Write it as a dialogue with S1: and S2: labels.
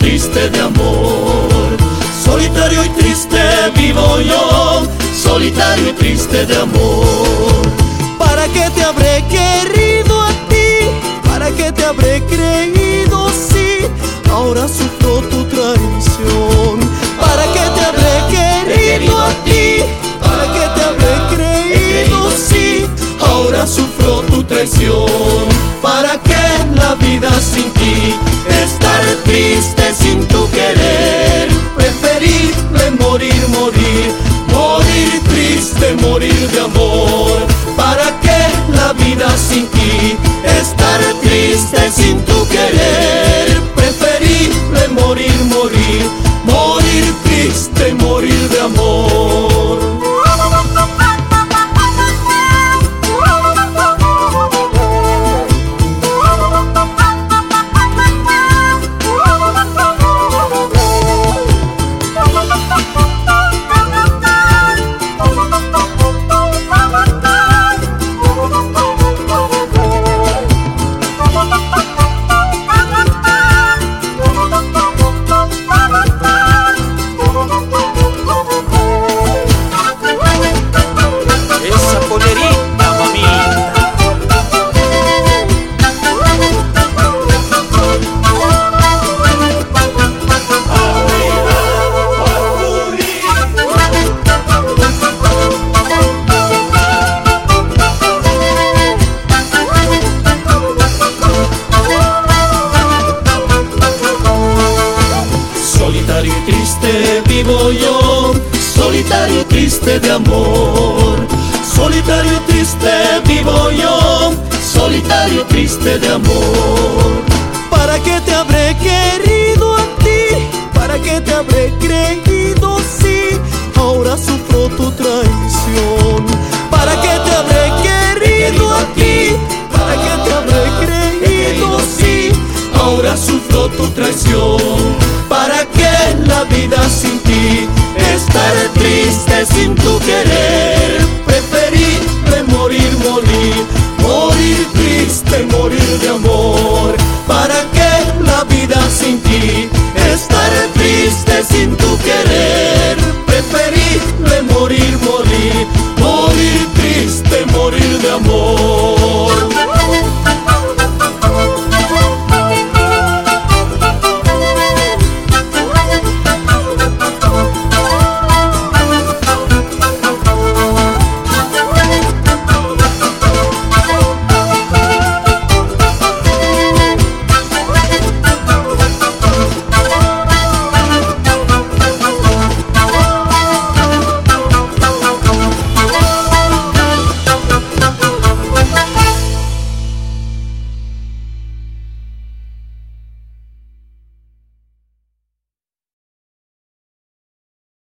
S1: triste de amor. Solitario y triste vivo yo, solitario y triste de amor.
S2: ¿Para qué te habré querido a ti? ¿Para qué te habré creído si ahora sufro tu traición? ¿Para qué te habré querido a ti? ¿Para qué te habré creído si ahora sufro tu traición? ¿Para qué la vida sin ti? Estar triste sin tu querer. Preferible morir, morir, morir triste, morir de amor. ¿Para qué la vida sin ti? Estar triste sin tu querer. Preferible morir, morir, morir triste, morir de amor. Solitario y triste vivo yo, solitario y triste de amor. Solitario y triste vivo yo, solitario y triste de amor. ¿Para qué te habré querido a ti? ¿Para qué te habré creído si ahora sufro tu traición? ¿Para qué te habré querido a ti? ¿Para qué te habré creído si ahora sufro tu traición? ¿Para qué la vida sin ti? Estar triste sin tu querer. Preferible morir, morir, morir triste, morir de amor. ¿Para qué la vida sin ti? Estar triste